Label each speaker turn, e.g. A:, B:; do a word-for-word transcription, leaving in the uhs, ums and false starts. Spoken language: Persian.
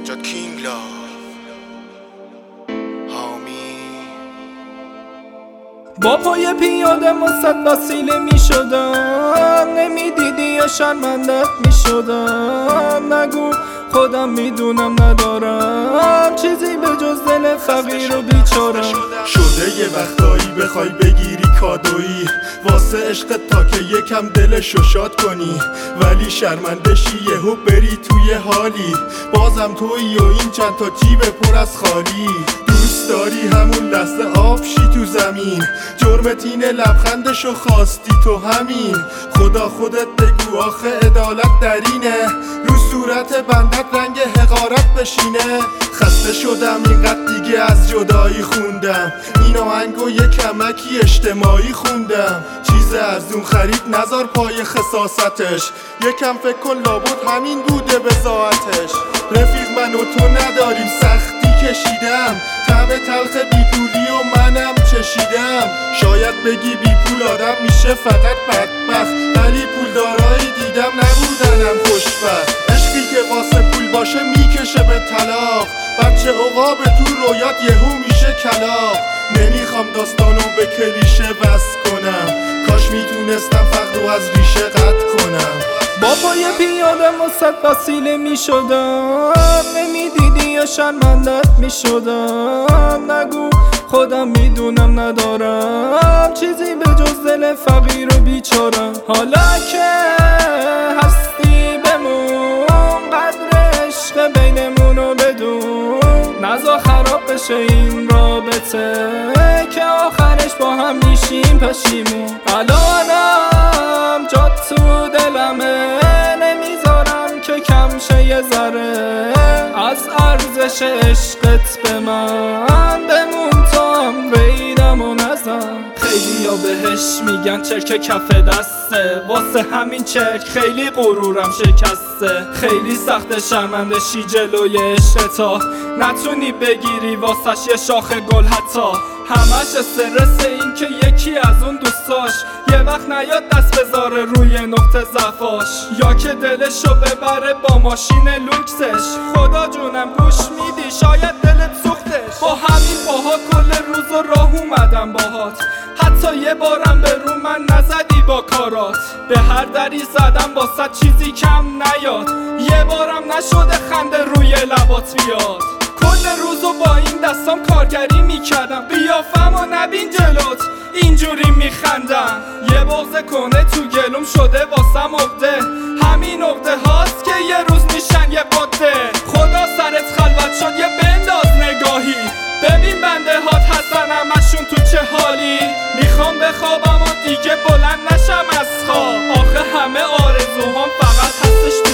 A: سجاد کینگ لاو حامی.
B: با پای پیاده مصد وسیله می شدم، نمی دیدی یا شرمندت می شدم. نگو خودم میدونم ندارم چیزی به جز دل فقیر و بیچارم.
C: شده یه وقتایی بخوای بگیری کادویی واسه عشقت تا که یکم دلشو شاد کنی، ولی شرمنده شی یهو بری توی حالی. بازم تویی و این چند تا جیب پر از خالی. دوست داری همون لحظه آب شی تو زمین، جرمت اینه لبخندشو خواستی تو همین. خدا خودت بگو آخه عدالت در اینه، رو صورت بندت رنگ حقارت بشینه. خسته شدم اینقدر دیگه از جدایی خوندم، این آهنگو یه کمکی اجتماعی خوندم. چیز ارزون خرید نزار پای خساستش، یکم فکر کن لابد همین بوده بضاعتش. رفیق من و تو نداریم سختی کشیدم، طعم تلخ بیپولی و منم چشیدم. شاید بگی بیپول آدم میشه فقط بدبخت، ولی پولدارایی دیدم نبودنم خوشبخت. عشقی که واسه پول باشه میکشه به طلاق، بچه عقاب تو رویات یهو میشه کلاق. نمیخوام داستانو به کلیشه بس کنم، کاش میتونستم فقر رو از ریشه قطع کنم.
B: با پای پیاده مصد وسیله می شدم، نمی دیدی یا شرمندت می شدم. نگو خودم میدونم ندارم چیزی به جز دل فقیر و بیچارم. حالا که هستی بمون، قدر عشق بینمونو بدون. نزا خراب بشه این رابطه که آخرش با هم میشیم پشیمون. الانم جات تو دلمه، نمیذارم که کم شه یه ذره از ارزش عشقت به من. بمون تا هم بیدم و نزن. خیلی ها بهش میگن چرک کف دسته، واسه همین چرک خیلی غرورم شکسته. خیلی سخت شرمنده شی جلوی عشق تا نتونی بگیری واسش یه شاخ گل. حتی همش استرس این که یکی از اون دوستاش یه وقت نیاد دست بذاره روی نقطه ضعفاش، یا که دلشو ببره با ماشین لوکسش. خدا جونم گوش میدی شاید دلت سوختش. با همین باها کل روز و راه اومدم باهات، حتی یه بارم به رو من نزدی با کارات. به هر دری زدم واسه چیزی کم نیاد، یه بارم نشده خنده روی لبات بیاد. کل روزو با این دستام کارگری میکردم، قیافم و نبین جلوت اینجوری میخندم. یه بغض کنه تو گلوم شده واسم عقده، همین عقده هاست که یه روز میشن یه قطه. خدا سرت خلوت شد یه بنداز نگاهی، ببین بنده هات هستن همشون تو چه حالی. میخوام بخوابم و دیگه بلند نشم از خواب، آخه همه آرزوهام فقط هستش